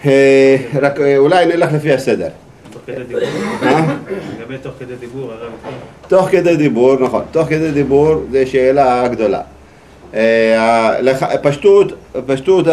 רק אולי נלך לפי הסדר. תוך כדי דיבור? לגבי תוך כדי דיבור, הרב. תוך כדי דיבור, נכון. תוך כדי דיבור זה שאלה גדולה. פשטות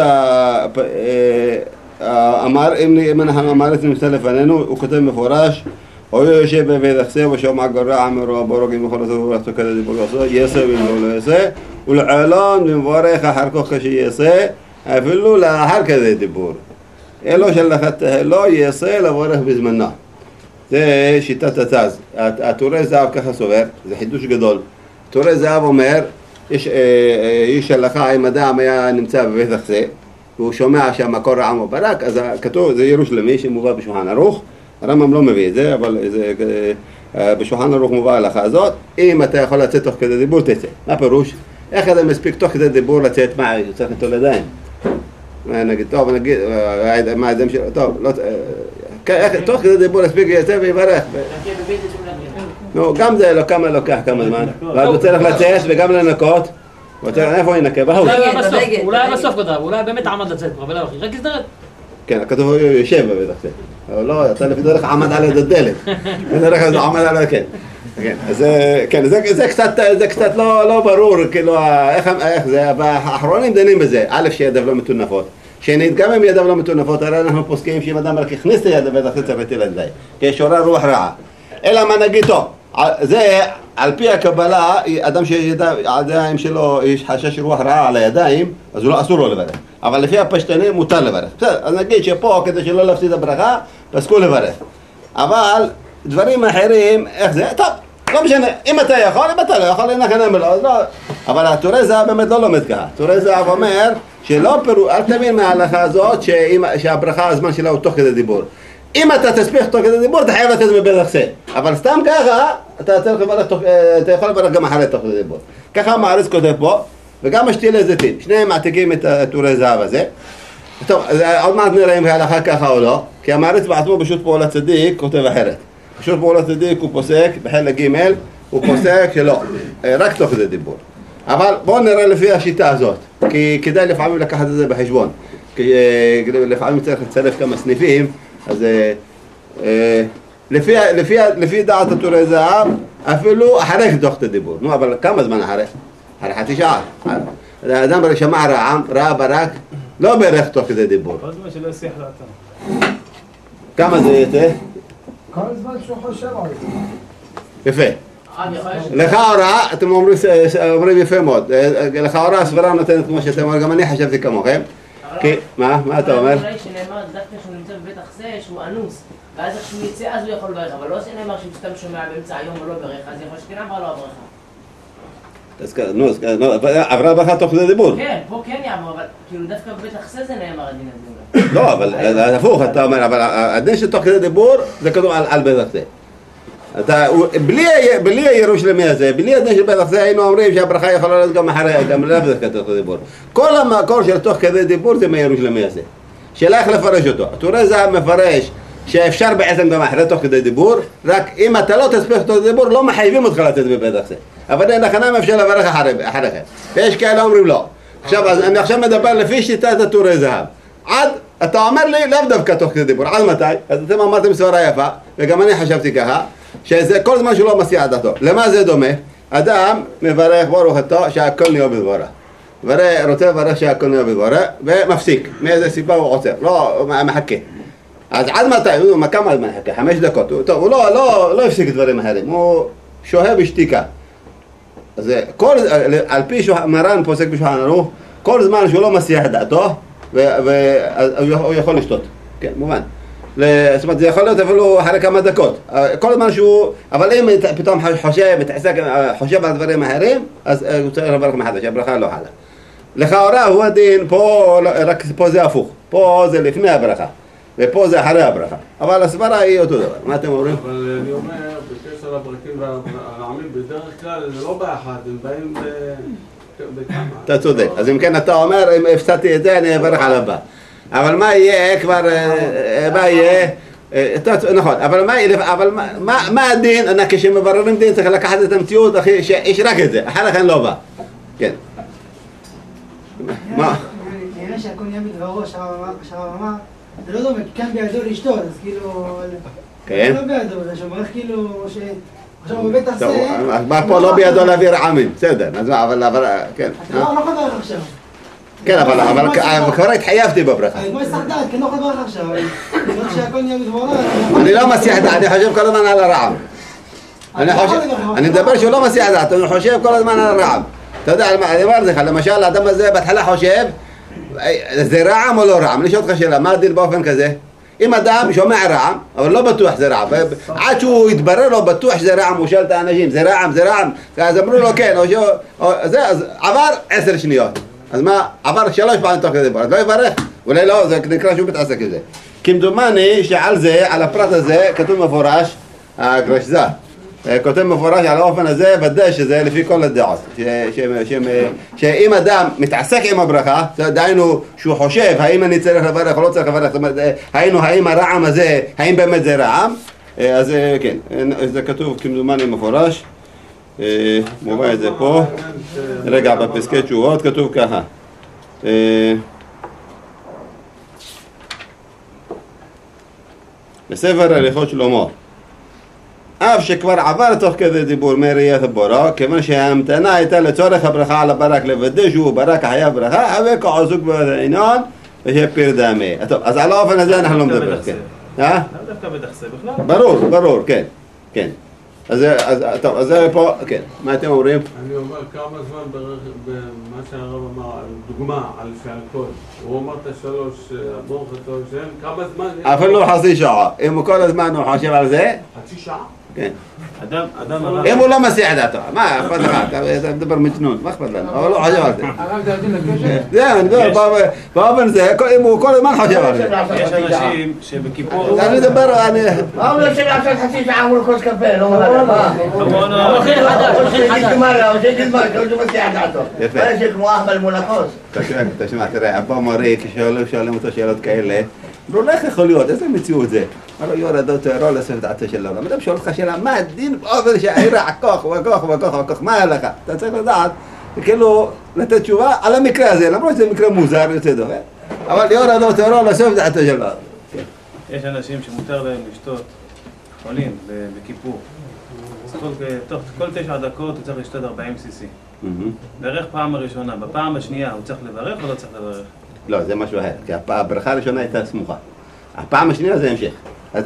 אם המארץ נמצא לפנינו, הוא כותב מפורש, הוא יושב וידחסה ושומע גרע אמרו בורוגים בכל זאת ולכתו כדי דיבור יעשה ואם לא יעשה ולעלון ומבורך אחר כך כשיעשה אפילו לאחר כדי דיבור אלו לא יעשה לבורך בזמנה. זה שיטת התז. התורי זהב ככה סובר, זה חידוש גדול. תורי זהב אומר, איש הלכה אם אדם היה נמצא בבית החסה והוא שומע שהמקור רעם או ברק, אז כתוב, זה ירושלמי שמובא בשולחן ערוך, הרמב"ם לא מביא את זה, אבל בשולחן ערוך מובא ההלכה הזאת, אם אתה יכול לצאת תוך כדי דיבור, תצא. מה פירוש? איך אתה מספיק תוך כדי דיבור לצאת? מה, צריך לטול ידיים? נגיד, טוב, נגיד, מה האדם שלו? טוב, לא... תוך כדי דיבור להספיק יצא ויברך. נו, גם זה כמה לוקח כמה זמן. ואז הוא צריך לצאת וגם לנקות. איפה ינקה? אולי בסוף כתב, אולי באמת עמד לצאת כבר, ולא אחי, רק הזדרד. כן, הכתוב הוא יושב בבית החסה. אבל לא, אתה לפי דרך עמד על יד הדלת. בדרך כלל עמד על... כן. זה קצת לא ברור, כאילו, איך זה, והאחרונים דנים בזה. א', שידיו לא מטונפות. שנית, גם אם ידיו לא מטונפות, הרי אנחנו פוסקים שאם אדם רק הכניס את היד לבית החסה צריך להטיל ידיים. כי יש שורה רוח רעה. אלא מה נגיד טוב, זה על פי הקבלה, אדם שהידיים שלו יש חשש רוח רעה על הידיים, אז הוא לא אסור לו לברך. אבל לפי הפשטנים מותר לברך. בסדר, אז נגיד שפה כדי שלא להפסיד הברכה, פסקו לברך. אבל דברים אחרים, איך זה? טוב, לא משנה, אם אתה יכול, אם אתה לא יכול, אבל התורי זהב באמת לא לומד ככה. תורי זהב אומר שלא פירוש, אל תבין מההלכה הזאת שהברכה הזמן שלה הוא תוך כדי דיבור. אם אתה תספיח תוך כדי דיבור, אתה חייב לתת מבית החסה. אבל סתם ככה, אתה יכול לברך גם אחרי תוך כדי דיבור. ככה המעריץ כותב פה, וגם משתילי זיתים. שניהם מעתיקים את התורי זהב הזה. טוב, עוד מעט נראה אם ההלכה ככה או לא, כי המעריץ בעצמו בשו"ת פעולת צדיק כותב אחרת. בשו"ת פעולת צדיק הוא פוסק, בחלק ג' הוא פוסק שלא, רק תוך כדי דיבור. אבל בואו נראה לפי השיטה הזאת, כי כדאי לפעמים לקחת את זה בחשבון. כי לפעמים צריך לצרף כמה סניפים, אז לפי דעת התורי זהב, אפילו אחרי תוך כדי דיבור. נו, אבל כמה זמן אחרי? אחרי חצי שעה. האדם שמע רעם, ראה ברק, לא ברך תוך כדי דיבור. כל זמן שלא יסיח דעתו. כמה זה יצא? כל זמן שהוא חושב על זה. יפה. לכאורה, אתם אומרים יפה מאוד. לכאורה הסברה נותנת כמו שאתם אומרים, גם אני חשבתי כמוכם. מה אתה אומר? אולי שנאמר דווקא שהוא נמצא בבית החסה שהוא אנוס, ואז איך שהוא יצא אז הוא יכול לברך, אבל לא שנאמר שהוא סתם שומע באמצע היום ולא ברך, אז יכול שכן עברה לו הברכה. עברה ברכה תוך כדי דיבור. כן, פה כן יעבור, אבל כאילו דווקא בבית החסה זה נאמר הדין הזה. לא, אבל הפוך, אתה אומר, אבל הדין שתוך כדי דיבור זה כתוב על בית החסה. בלי הירושלמי הזה, בלי הדין של בית החסה היינו אומרים שהברכה יכולה להיות גם אחרי, גם לא בדרך תוך כדי דיבור. כל המקור של תוך כדי דיבור זה מהירושלמי הזה. שאלה איך לפרש אותו. התורה זה מפרש שאפשר בעצם גם אחרי תוך כדי דיבור, רק אם אתה לא תספיח תוך כדי דיבור לא מחייבים אותך לתת בבית החסה. אבל אין לכם אפשר לברך אחריכם. ויש כאלה אומרים לא. אני עכשיו מדבר לפי שיטת התורה זהב. עד, אתה אומר לי לאו דווקא תוך כדי דיבור, עד מתי? אז אתם אמרתם סברה יפה, וגם אני חשבתי ככה, שזה כל זמן שהוא לא מסיע דעתו. למה זה דומה? אדם מברך ברוך אתה שהכל נהיה בדברה. רוצה לברך שהכל נהיה בדברה, ומפסיק. מאיזה סיבה הוא עוצר, לא מחכה. אז עד מתי? כמה זמן מחכה? 5 דקות. טוב, הוא לא הפסיק דברים אחרים, הוא שוהה בשתיקה. אז על פי מרן פוסק בשולחן ערוך, כל זמן שהוא לא מסיח דעתו, הוא יכול לשתות. כן, מובן. זאת אומרת, זה יכול להיות אפילו אחרי כמה דקות. כל הזמן שהוא... אבל אם פתאום חושב על דברים אחרים, אז הוא צריך לברך מחדש, הברכה לא חלה. לכאורה הוא הדין, רק פה זה הפוך. פה זה לפני הברכה, ופה זה אחרי הברכה. אבל הסברה היא אותו דבר. מה אתם אומרים? אבל אני אומר, בקשר לברכים והרעמים, בדרך כלל זה לא באחד, הם באים בכמה. אתה צודק. אז אם כן אתה אומר, אם הפסדתי את זה, אני אברך על הבא. אבל מה יהיה כבר, מה יהיה, נכון, אבל מה הדין, כשמבררים דין צריך לקחת את המציאות, אחי, שיש רק את זה, אחר כך אני לא בא. כן. נראה שהכל נהיה בדברו, שהרב אמר, זה לא דומה, כי כאן בידו לאשתו, אז כאילו... כן? לא בידו, זה שמרך כאילו ש... עכשיו הוא בבית טוב, עשה... אז מה פה לא בידו להביא רעמים, בסדר, אז מה, אבל, כן. אתה לא יכול לברך עכשיו. כן, אבל כבר התחייבתי בברכה. כמו הסח דעת, כי אני לא יכול לברך עכשיו. אני חושב שהכל נהיה בדבורה. אני לא מסיח דעת, אני חושב כל הזמן על הרעם. אני מדבר שהוא לא מסיח דעת, אני חושב כל הזמן על הרעם. אתה יודע, אני אומר לך, למשל, האדם הזה בהתחלה חושב, זה רעם או לא רעם? אני שואל אותך שאלה, מה הדין באופן כזה? אם אדם שומע רעם, אבל לא בטוח זה רעם, עד שהוא יתברר לו בטוח שזה רעם, הוא שואל את האנשים, זה רעם, זה רעם, אז אמרו לו כן, אז עבר 10 שניות. אז מה, עבר 3 פעמים תוך כדי בור, אז לא יברך, אולי לא, זה נקרא שהוא מתעסק עם זה. כמדומני שעל זה, על הפרט הזה, כתוב מפורש, הגרשזה, כותב מפורש על האופן הזה, ודאי שזה לפי כל הדעות, שאם אדם מתעסק עם הברכה, דהיינו שהוא חושב, האם אני צריך לברך או לא צריך לברך, היינו, האם הרעם הזה, האם באמת זה רעם, אז כן, זה כתוב כמדומני מפורש, מובא את זה פה, רגע, בפסקי תשובות כתוב ככה, בספר הליכות שלמה, אף שכבר עבר תוך כדי דיבור מראיית הבורא, כיוון שההמתנה הייתה לצורך הברכה על הברק, לוודא שהוא ברק החייב ברכה, הווה כעסוק בעניין ושפיר דמי. טוב, אז על האופן הזה אנחנו לא מדבר, כן. לא דווקא בדחסה בכלל. ברור, כן, כן. אז טוב, אז זה פה, כן. מה אתם אומרים? אני אומר כמה זמן במה שהרב אמר, דוגמה על שהכל. הוא אמר את 3, הברוך אותו שם, כמה זמן... אפילו חצי שעה. אם כל הזמן הוא חושב על זה... חצי שעה? כן. אדם אם הוא לא מסיח דעתו, מה אכפת לך? אתה מדבר מתנון, מה אכפת לנו? אבל לא חושב על זה. הרב זה יודעים לקשר? זה, אני מדבר, באופן זה, אם הוא כל הזמן חושב על זה. יש אנשים שבכיפור... אני מדבר, אני... מה הוא יושב עכשיו חצי שעה מול כוס קפה, לא מראה מה? הוא אוכל חדש, הוא אוכל חדש. הוא שגזמר, כאילו הוא מסיע דעתו. יפה. מה יש כמו אחבל מול הכוס? תשמע, תראה, אבא מורי, כששואלים אותו שאלות כאלה, אמרו לו, איך יכול להיות? איזה מציאות זה? אמר לו, יורד אותו, לא לסוף דעתו של העולם. אדם שואל אותך שאלה, מה הדין באופן שהעירה כוח וכוח וכוח וכוח, מה היה לך? אתה צריך לדעת, כאילו, לתת תשובה על המקרה הזה, למרות שזה מקרה מוזר יוצא דוחה. אבל יורד אותו, לא לסוף דעתו של העולם. יש אנשים שמותר להם לשתות חולים בכיפור. תוך כל 9 דקות הוא צריך לשתות 40 cc. בערך פעם הראשונה, בפעם השנייה הוא צריך לברך או לא צריך לברך? לא, זה משהו אחר, כי הברכה הראשונה הייתה סמוכה. הפעם השנייה זה המשך.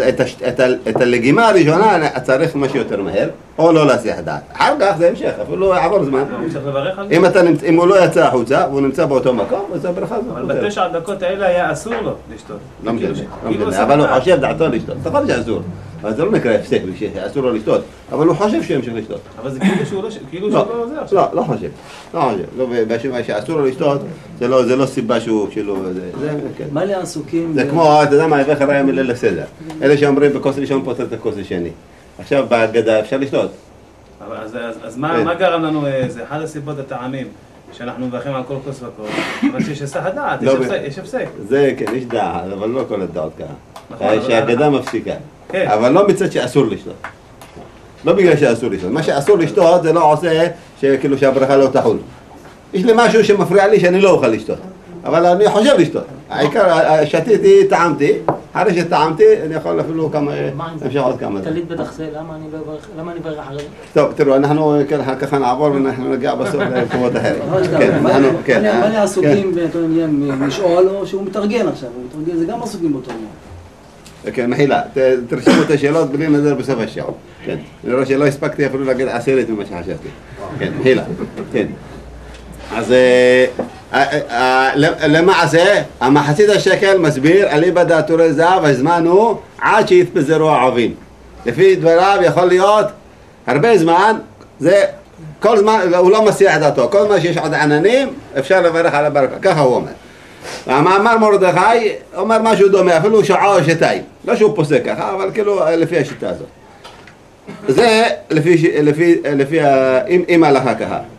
את הלגימה הראשונה צריך משהו יותר מהר, או לא להסיח דעת. אחר כך זה המשך, אפילו עבור זמן. הוא צריך לברך על זה? אם הוא לא יצא החוצה, והוא נמצא באותו מקום, אז הברכה הזאת. אבל ב9 דקות האלה היה אסור לו לשתות. לא משנה, אבל הוא חושב דעתו לשתות. נכון שאסור. אבל זה לא נקרא הפסק, שאסור לו לשתות. אבל הוא חושב שהוא ימשיך לשתות. אבל זה כאילו שהוא לא זה עכשיו. לא חושב. לא חושב. שאסור לו לשתות, זה לא סיבה שהוא... מה לי עסוקים? זה כמו, אתה יודע מה, הבא חריה מליל הסדר. אלה שאומרים בכוס ראשון פותר את הכוס השני. עכשיו בהגדה אפשר לשתות. אז מה גרם לנו, זה אחד הסיבות הטעמים, שאנחנו מברכים על כל כוס וכוס, אבל שיש היסח הדעת, יש הפסק. זה כן, יש דעת, אבל לא כל הדעות ככה. נכון, שהגדה מפסיקה. כן. אבל לא מצד שאסור לשתות. לא בגלל שאסור לשתות. מה שאסור לשתות זה לא עושה שכאילו שהברכה לא תחול. יש לי משהו שמפריע לי שאני לא אוכל לשתות. אבל אני חושב לשתות. העיקר, שתיתי, טעמתי. אחרי שטעמתי, אני יכול אפילו כמה... אפשר עוד כמה. תליד בדחסה, למה אני אברך אחרי זה? טוב, תראו, אנחנו ככה נעבור ואנחנו נגיע בסוף למקומות אחרים. מה לי עסוקים לשאול או שהוא מתרגל עכשיו? זה גם עסוקים באותו עניין. כן, מחילה, תרשמו את השאלות בלי נדר בסוף השעון. כן, אני רואה שלא הספקתי אפילו להגיד 10 ממה שחשבתי. כן, מחילה, כן. אז למעשה, המחצית השקל מסביר, אליבא דאתורי זהב, הזמן הוא עד שיתפזרו העבים. לפי דבריו יכול להיות הרבה זמן, זה כל זמן, הוא לא מסיח דעתו, כל זמן שיש עוד עננים, אפשר לברך על הברכה, ככה הוא אומר. המאמר מרדכי אומר משהו דומה, אפילו שעה או שעתיים, לא שהוא פוסק ככה, אבל כאילו לפי השיטה הזאת. זה לפי אם ההלכה ככה.